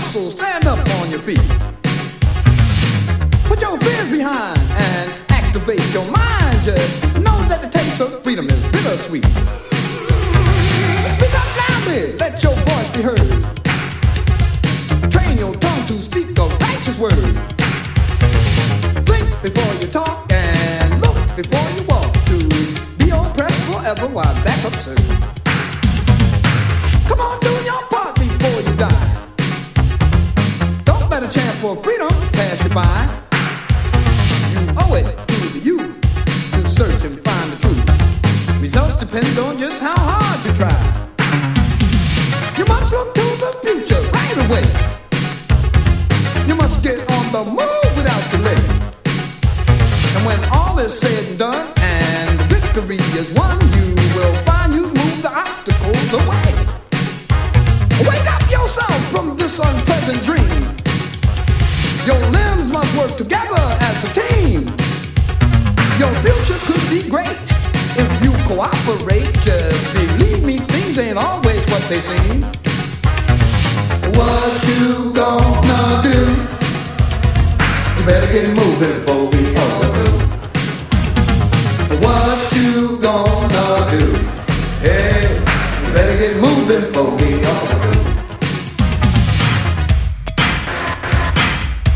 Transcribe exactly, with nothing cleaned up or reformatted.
So stand up on your feet. Put your fears behind and activate your mind. Just know that the taste of freedom is bittersweet. Speak up loudly, let your voice be heard. Train your tongue to speak a righteous word. Think before you talk and look before you walk. To be oppressed forever, why that's absurd. Come on, do your part before you die. Don't let a chance for freedom pass you by. You owe it to the youth to search and find the truth. Results depend on just how hard you try. You must look to the future right away. You must get on the move without delay. And when all is said and done and victory is won, you will find you move the obstacles away. Wake up yourself from this unpleasant dream. Your limbs must work together as a team. Your future could be great if you cooperate. Just believe me, things ain't always what they seem. What you gonna do? You better get moving.